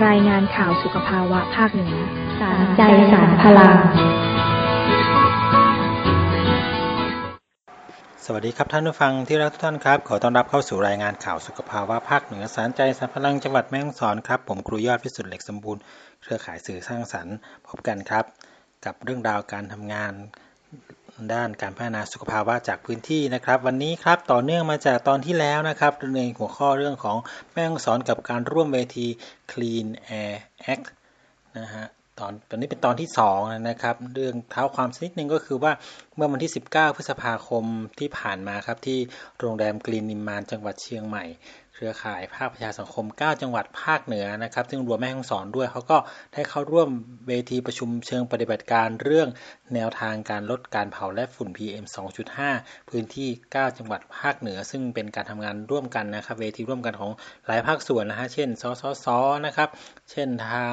รายงานข่าวสุขภาวะภาคเหนือสารใจสารพลังสวัสดีครับท่านผู้ฟังที่รักทุกท่านครับขอต้อนรับเข้าสู่รายงานข่าวสุขภาวะภาคเหนือสารใจสารพลังจังหวัดแม่ฮ่องสอนครับผมครูยอดพิสุทธิ์เหล็กสมบูรณ์เครือข่ายสื่อสร้างสรรค์พบกันครับกับเรื่องราวการทำงานด้านการพัฒนาสุขภาวะจากพื้นที่นะครับวันนี้ครับต่อเนื่องมาจากตอนที่แล้วนะครับในหัวข้อเรื่องของแม่ฮ่องสอนกับการร่วมเวที Clean Air Act นะฮะตอนนี้เป็นตอนที่2นะครับเรื่องเท้าความนิดนึงก็คือว่าเมื่อวันที่19พฤษภาคมที่ผ่านมาครับที่โรงแรมกรีนนิมมานจังหวัดเชียงใหม่เครือข่ายภาคประชาสังคม9จังหวัดภาคเหนือนะครับซึ่งรวมแม่ฮ่องสอนด้วยเขาก็ได้เข้าร่วมเวทีประชุมเชิงปฏิบัติการเรื่องแนวทางการลดการเผาและฝุ่น PM 2.5 พื้นที่9จังหวัดภาคเหนือซึ่งเป็นการทำงานร่วมกันนะครับเวทีร่วมกันของหลายภาคส่วนนะฮะเช่นสสสนะครับเช่นทาง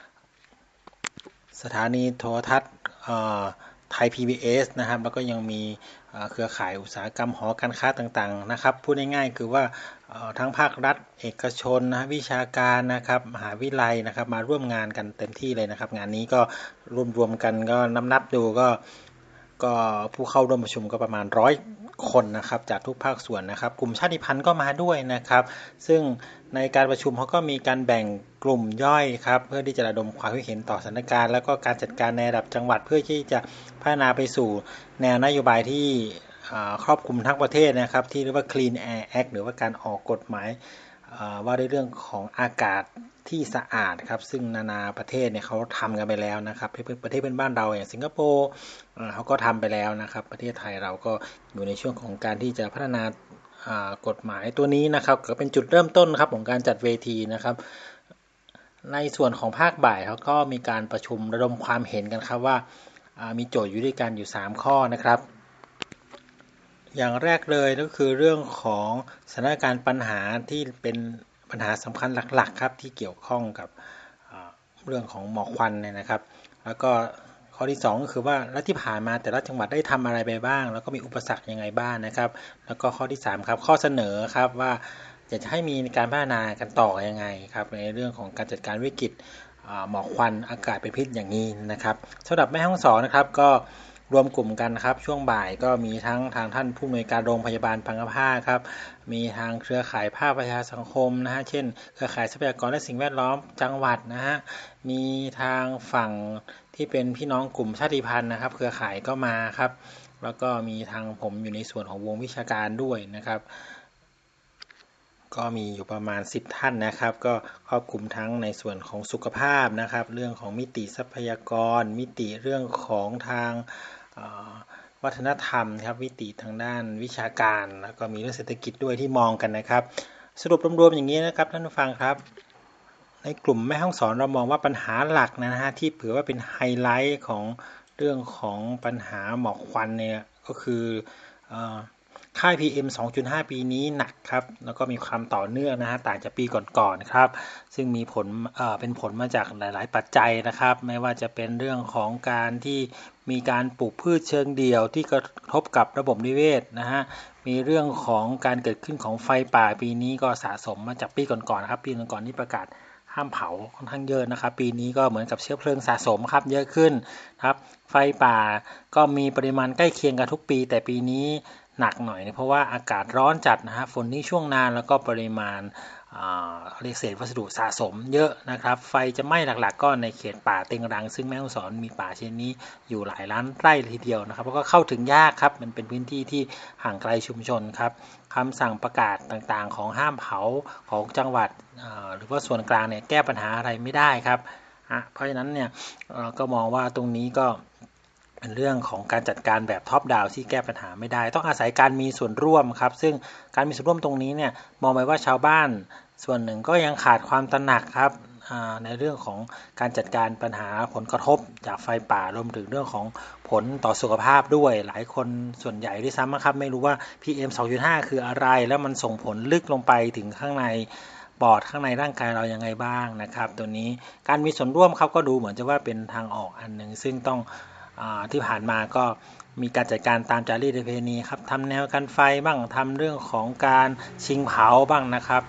สถานีโทรทัศน์ไทย PBS นะครับแล้วก็ยังมีเครือข่ายอุตสาหกรรมหอการค้าต่างๆนะครับพูดง่ายๆคือว่าทั้งภาครัฐเอกชนนะวิชาการนะครับมหาวิทยาลัยนะครับมาร่วมงานกันเต็มที่เลยนะครับงานนี้ก็รวมกันก็นับดูก็ผู้เข้าร่วมประชุมก็ประมาณ100 คนนะครับจากทุกภาคส่วนนะครับกลุ่มชาติพันธุ์ก็มาด้วยนะครับซึ่งในการประชุมเขาก็มีการแบ่งกลุ่มย่อยครับเพื่อที่จะระดมความคิดเห็นต่อสถานการณ์แล้วก็การจัดการในระดับจังหวัดเพื่อที่จะพัฒนาไปสู่แนวนโยบายที่ครอบคลุมทั้งประเทศนะครับที่เรียกว่า Clean Air Act หรือว่าการออกกฎหมายว่าในเรื่องของอากาศที่สะอาดครับซึ่งนานาประเทศเนี่ยเขาทำกันไปแล้วนะครับประเทศเป็นบ้านเราอย่างสิงคโปร์เขาก็ทำไปแล้วนะครับประเทศไทยเราก็อยู่ในช่วงของการที่จะพัฒนากฎหมายตัวนี้นะครับก็เป็นจุดเริ่มต้นครับของการจัดเวทีนะครับในส่วนของภาคบ่ายเขาก็มีการประชุมระดมความเห็นกันครับว่ามีโจทย์อยู่ด้วยกันอยู่3ข้อนะครับอย่างแรกเลยก็คือเรื่องของสถานการณ์ปัญหาที่เป็นปัญหาสำคัญหลักๆครับที่เกี่ยวข้องกับเรื่องของหมอกควันเนี่ยนะครับแล้วก็ข้อที่2ก็คือว่าแล้วที่ผ่านมาแต่ละจังหวัดได้ทำอะไรไปบ้างแล้วก็มีอุปสรรคยังไงบ้างนะครับแล้วก็ข้อที่3ครับข้อเสนอครับว่าอยากจะให้มีการพัฒนากันต่อยังไงครับในเรื่องของการจัดการวิกฤตหมอกควันอากาศเป็นพิษอย่างนี้นะครับสำหรับแม่ฮ่องสอนนะครับก็รวมกลุ่มกันครับช่วงบ่ายก็มีทั้งทางท่านผู้อำนวยการโรงพยาบาลพังงะผ้าครับมีทางเครือข่ายภาคประชาสังคมนะฮะเช่นเครือข่ายทรัพยากรและสิ่งแวดล้อมจังหวัดนะฮะมีทางฝั่งที่เป็นพี่น้องกลุ่มชาติพันธุ์นะครับเครือข่ายก็มาครับแล้วก็มีทางผมอยู่ในส่วนของวงวิชาการด้วยนะครับก็มีอยู่ประมาณ10ท่านนะครับก็ครอบคลุมทั้งในส่วนของสุขภาพนะครับเรื่องของมิติทรัพยากรมิติเรื่องของทางวัฒนธรรมครับมิติทางด้านวิชาการแล้วก็มีเรื่องเศรษฐกิจด้วยที่มองกันนะครับสรุปรวมๆอย่างนี้นะครับท่านผู้ฟังครับในกลุ่มแม่ฮ่องสอนเรามองว่าปัญหาหลักนะฮะที่ถือว่าเป็นไฮไลท์ของเรื่องของปัญหาหมอกควันเนี่ยก็คือค่า PM 2.5 ปีนี้หนักครับแล้วก็มีความต่อเนื่องนะฮะต่างจากปีก่อนๆครับซึ่งมีผลเป็นผลมาจากหลายๆปัจจัยนะครับไม่ว่าจะเป็นเรื่องของการที่มีการปลูกพืชเชิงเดี่ยวที่กระทบกับระบบนิเวศนะฮะมีเรื่องของการเกิดขึ้นของไฟป่าปีนี้ก็สะสมมาจากปีก่อนๆครับปีก่อนๆที่ประกาศห้ามเผาค่อนข้างเยอะนะครับปีนี้ก็เหมือนกับเชื้อเพลิงสะสมครับเยอะขึ้นครับไฟป่าก็มีปริมาณใกล้เคียงกันทุกปีแต่ปีนี้หนักหน่อยเพราะว่าอากาศร้อนจัดนะฮะฝนที่ช่วงนานแล้วก็ปริมาณเศษวัสดุสะสมเยอะนะครับไฟจะไหม้หลักๆก็ในเขตป่าเต็งรังซึ่งแม่ฮ่องสอนมีป่าเช่นนี้อยู่หลายล้านไร่ทีเดียวนะครับแล้วก็เข้าถึงยากครับมันเป็นพื้นที่ที่ห่างไกลชุมชนครับคำสั่งประกาศต่างๆของห้ามเผาของจังหวัดหรือว่าส่วนกลางเนี่ยแก้ปัญหาอะไรไม่ได้ครับเพราะฉะนั้นเนี่ยก็มองว่าตรงนี้ก็เป็นเรื่องของการจัดการแบบท็อปดาวน์ที่แก้ปัญหาไม่ได้ต้องอาศัยการมีส่วนร่วมครับซึ่งการมีส่วนร่วมตรงนี้เนี่ยมองไปว่าชาวบ้านส่วนหนึ่งก็ยังขาดความตระหนักครับในเรื่องของการจัดการปัญหาผลกระทบจากไฟป่ารวมถึงเรื่องของผลต่อสุขภาพด้วยหลายคนส่วนใหญ่ด้วยซ้ำนะครับไม่รู้ว่า PM 2.5 คืออะไรแล้วมันส่งผลลึกลงไปถึงข้างในปอดข้างในร่างกายเรายังไงบ้างนะครับตัวนี้การมีส่วนร่วมครับก็ดูเหมือนจะว่าเป็นทางออกอันหนึ่งซึ่งต้องที่ผ่านมาก็มีการจัดการตามจารีตประเพณีครับทำแนวกันไฟบ้างทำเรื่องของการชิงเผาบ้างนะครับ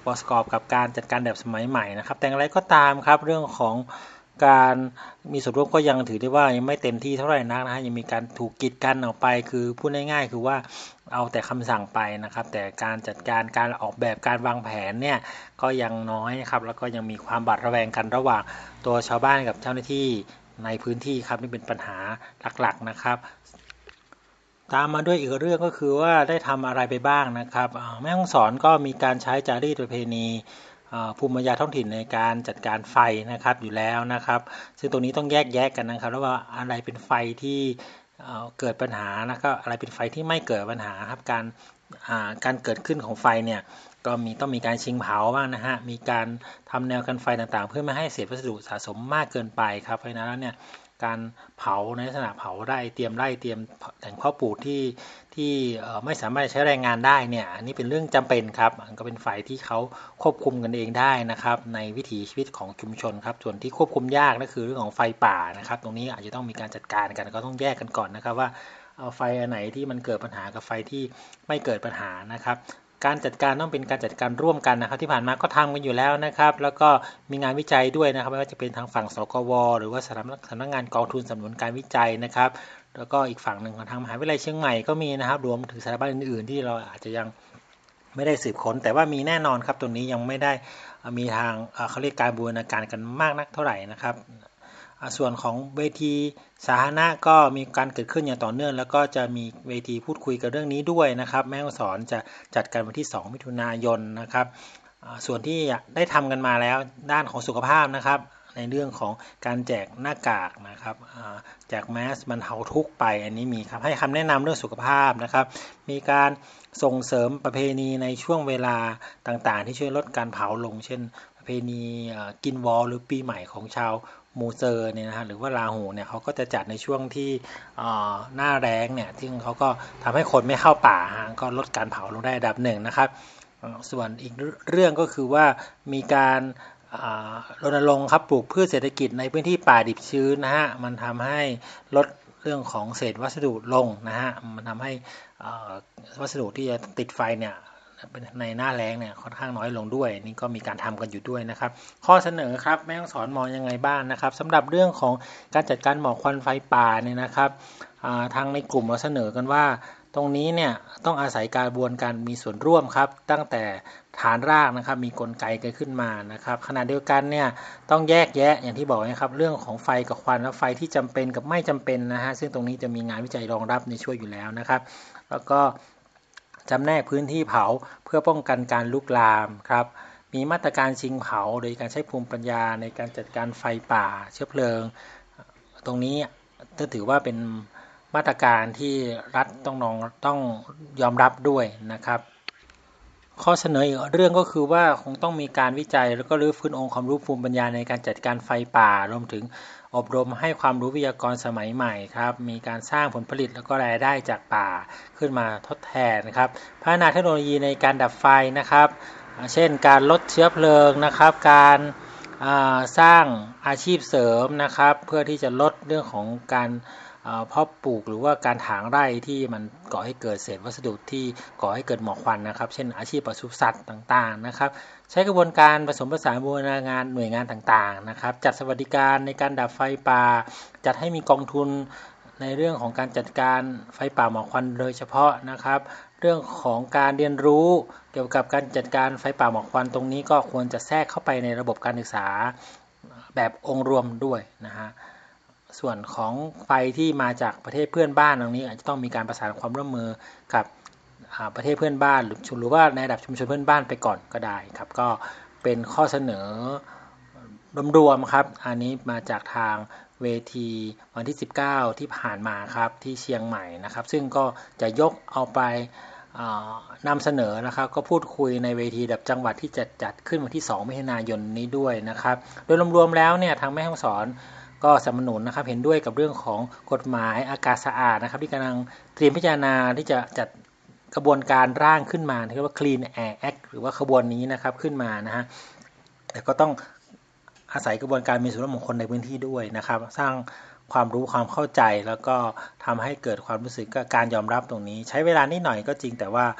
ประกอบกับการจัดการแบบสมัยใหม่นะครับแต่อะไรก็ตามครับเรื่องของการมีส่วนร่วมก็ยังถือได้ว่ายังไม่เต็มที่เท่าไหร่นักนะฮะยังมีการถูกกีดกันออกไปคือพูดง่ายๆคือว่าเอาแต่คำสั่งไปนะครับแต่การจัดการการออกแบบการวางแผนเนี่ยก็ยังน้อยครับแล้วก็ยังมีความบาดระแวงกันระหว่างตัวชาวบ้านกับเจ้าหน้าที่ในพื้นที่ครับนี่เป็นปัญหาหลักๆนะครับตามมาด้วยอีกเรื่องก็คือว่าได้ทำอะไรไปบ้างนะครับแม่ฮ่องสอนก็มีการใช้จารีตประเพณีภูมิปัญญาท้องถิ่นในการจัดการไฟนะครับอยู่แล้วนะครับซึ่งตรงนี้ต้องแยกแยะกันนะครับแล้วว่าอะไรเป็นไฟที่เกิดปัญหาแล้วก็อะไรเป็นไฟที่ไม่เกิดปัญหาครับการเกิดขึ้นของไฟเนี่ยก็ต้องมีการชิงเผาบ้างนะฮะมีการทำแนวกันไฟต่างๆเพื่อไม่ให้เศษวัสดุสะสมมากเกินไปครับเพราะฉะนั้นแล้วเนี่ยการเผาในลักษณะเผาไร่เตรียมแหล่งเพาะปลูกที่ไม่สามารถใช้แรงงานได้เนี่ยอันนี้เป็นเรื่องจำเป็นครับมันก็เป็นไฟที่เขาควบคุมกันเองได้นะครับในวิถีชีวิตของชุมชนครับส่วนที่ควบคุมยากก็คือเรื่องของไฟป่านะครับตรงนี้อาจจะต้องมีการจัดการกันก็ต้องแยกกันก่อนนะครับว่าเอาไฟอันไหนที่มันเกิดปัญหากับไฟที่ไม่เกิดปัญหานะครับการจัดการต้องเป็นการจัดการร่วมกันนะครับที่ผ่านมาก็ทำกันอยู่แล้วนะครับแล้วก็มีงานวิจัยด้วยนะครับไม่ว่าจะเป็นทางฝั่งสกวหรือว่าสำนักงานกองทุนสนับสนุนการวิจัยนะครับแล้วก็อีกฝั่งหนึ่งของทางมหาวิทยาลัยเชียงใหม่ก็มีนะครับรวมถึงสถาบันอื่นๆที่เราอาจจะยังไม่ได้สืบค้นแต่ว่ามีแน่นอนครับตรงนี้ยังไม่ได้มีทางเขาเรียกการบูรณาการกันมากนักเท่าไหร่นะครับส่วนของเวทีสาธารณะก็มีการเกิดขึ้นอย่างต่อเนื่องแล้วก็จะมีเวทีพูดคุยกับเรื่องนี้ด้วยนะครับแม่ฮ่องสอนจะจัดกันวันที่2มิถุนายนนะครับส่วนที่ได้ทำกันมาแล้วด้านของสุขภาพนะครับในเรื่องของการแจกหน้ากากนะครับแจกแมสบรรเทาทุกข์ไปอันนี้มีครับให้คำแนะนำเรื่องสุขภาพนะครับมีการส่งเสริมประเพณีในช่วงเวลาต่างๆที่ช่วยลดการเผาลงเช่นประเพณีกินวอลหรือปีใหม่ของชาวมูเซอร์เนี่ยนะฮะหรือว่าลาหูเนี่ยเขาก็จะจัดในช่วงที่หน้าแล้งเนี่ยซึ่งเขาก็ทำให้คนไม่เข้าป่าก็ลดการเผาลงได้ระดับหนึ่งนะครับส่วนอีกเรื่องก็คือว่ามีการรณรงค์ครับปลูกพืชเศรษฐกิจในพื้นที่ป่าดิบชื้นนะฮะมันทำให้ลดเรื่องของเศษวัสดุลงนะฮะมันทำให้วัสดุที่จะติดไฟเนี่ยในหน้าแล้งเนี่ยค่อนข้างน้อยลงด้วยนี่ก็มีการทำกันอยู่ด้วยนะครับข้อเสนอครับแม่ฮ่องสอนมองยังไงบ้างนะครับสำหรับเรื่องของการจัดการหมอกควันไฟป่าเนี่ยนะครับทางในกลุ่มเราเสนอกันว่าตรงนี้เนี่ยต้องอาศัยการบวนการมีส่วนร่วมครับตั้งแต่ฐานรากนะครับมีกลไกเกิดขึ้นมานะครับขณะเดียวกันเนี่ยต้องแยกแยะอย่างที่บอกนะครับเรื่องของไฟกับควันและไฟที่จำเป็นกับไม่จำเป็นนะฮะซึ่งตรงนี้จะมีงานวิจัยรองรับในช่วยอยู่แล้วนะครับแล้วก็จำแนกพื้นที่เผาเพื่อป้องกันการลุกลามครับมีมาตรการชิงเผาโดยการใช้ภูมิปัญญาในการจัดการไฟป่าเชื้อเพลิงตรงนี้ถือว่าเป็นมาตรการที่รัฐต้องยอมรับด้วยนะครับข้อเสนออีกเรื่องก็คือว่าคงต้องมีการวิจัยแล้วก็รื้อฟื้นองค์ความรู้ภูมิปัญญาในการจัดการไฟป่ารวมถึงอบรมให้ความรู้วิทยากรสมัยใหม่ครับมีการสร้างผลผลิตแล้วก็รายได้จากป่าขึ้นมาทดแทนนะครับพัฒนาเทคโนโลยีในการดับไฟนะครับเช่นการลดเชื้อเพลิงนะครับการสร้างอาชีพเสริมนะครับเพื่อที่จะลดเรื่องของการเพาะปลูกหรือว่าการถางไร่ที่มันก่อให้เกิดเศษวัสดุที่ก่อให้เกิดหมอกควันนะครับเช่นอาชีพปศุสัตว์ต่างๆนะครับใช้กระบวนการผสมผสานบูรณาการหน่วยงานต่างๆนะครับจัดสวัสดิการในการดับไฟป่าจัดให้มีกองทุนในเรื่องของการจัดการไฟป่าหมอกควันโดยเฉพาะนะครับเรื่องของการเรียนรู้เกี่ยวกับการจัดการไฟป่าหมอกควันตรงนี้ก็ควรจะแทรกเข้าไปในระบบการศึกษาแบบองค์รวมด้วยนะฮะส่วนของไฟที่มาจากประเทศเพื่อนบ้านตรงนี้อาจจะต้องมีการประสานความร่วมมือกับประเทศเพื่อนบ้านหรือว่าในระดับชุมชนเพื่อนบ้านไปก่อนก็ได้ครับก็เป็นข้อเสนอรวมๆครับอันนี้มาจากทางเวทีวันที่19ที่ผ่านมาครับที่เชียงใหม่นะครับซึ่งก็จะยกเอาไปนำเสนอนะครับก็พูดคุยในเวทีระดับจังหวัดที่จะจัดขึ้นวันที่2มิถุนายนนี้ด้วยนะครับโดยรวมๆแล้วเนี่ยทางแม่ฮ่องสอนก็สนับสนุนนะครับเห็นด้วยกับเรื่องของกฎหมายอากาศสะอาดนะครับที่กำลังเตรียมพิจารณาที่จะจัดกระบวนการร่างขึ้นมาที่เรียกว่า Clean Air Act หรือว่าขบวนนี้นะครับขึ้นมานะฮะแต่ก็ต้องอาศัยกระบวนการมีส่วนร่วมของคนในพื้นที่ด้วยนะครับสร้างความรู้ความเข้าใจแล้วก็ทำให้เกิดความรู้สึกการยอมรับตรงนี้ใช้เวลานิดหน่อยก็จริงแต่ว่า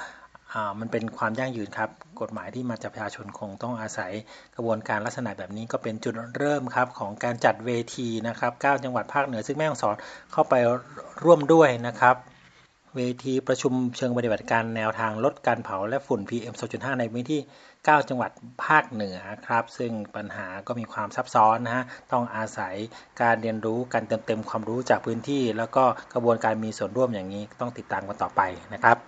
มันเป็นความยั่งยืนครับกฎหมายที่มาจากประชาชนคงต้องอาศัยกระบวนการลักษณะแบบนี้ก็เป็นจุดเริ่มครับของการจัดเวทีนะครับ9จังหวัดภาคเหนือซึ่งแม่ฮ่องสอนเข้าไปร่วมด้วยนะครับเวทีประชุมเชิงปฏิบัติการแนวทางลดการเผาและฝุ่น PM 2.5 ในพื้นที่9จังหวัดภาคเหนือครับซึ่งปัญหาก็มีความซับซ้อนนะฮะต้องอาศัยการเรียนรู้การเติมความรู้จากพื้นที่แล้วก็กระบวนการมีส่วนร่วมอย่างนี้ต้องติดตามกันต่อไปนะครับ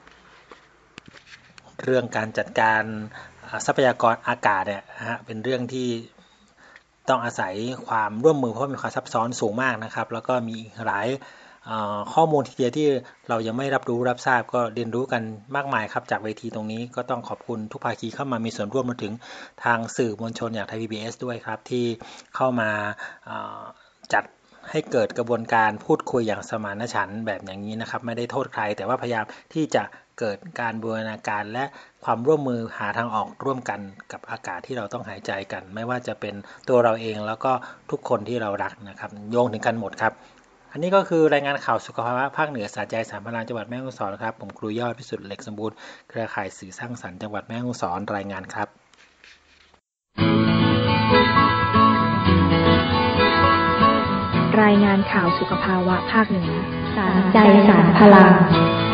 เรื่องการจัดการทรัพยากรอากาศเนี่ยนะฮะเป็นเรื่องที่ต้องอาศัยความร่วมมือเพราะมีความซับซ้อนสูงมากนะครับแล้วก็มีหลายข้อมูลทีเดียวที่เรายังไม่รับรู้รับทราบก็เรียนรู้กันมากมายครับจากเวทีตรงนี้ก็ต้องขอบคุณทุกภาคีเข้ามามีส่วนร่วมมาถึงทางสื่อมวลชนอย่างไทย PBS ด้วยครับที่เข้ามาจัดให้เกิดกระบวนการพูดคุยอย่างสมานฉันท์แบบอย่างนี้นะครับไม่ได้โทษใครแต่ว่าพยายามที่จะเกิดการบูรณาการและความร่วมมือหาทางออกร่วมกันกับอากาศที่เราต้องหายใจกันไม่ว่าจะเป็นตัวเราเองแล้วก็ทุกคนที่เรารักนะครับโยงถึงกันหมดครับอันนี้ก็คือรายงานข่าวสุขภาวะภาคเหนือสาใจสามพรานจังหวัดแม่ฮ่องสอนครับผมครูยอดพิสุทธิ์เหล็กสมบูรณ์เครือข่ายสื่อสร้างสรรค์จังหวัดแม่ฮ่องสอนรายงานครับรายงานข่าวสุขภาวะภาคเหนือสารใจสารพลัง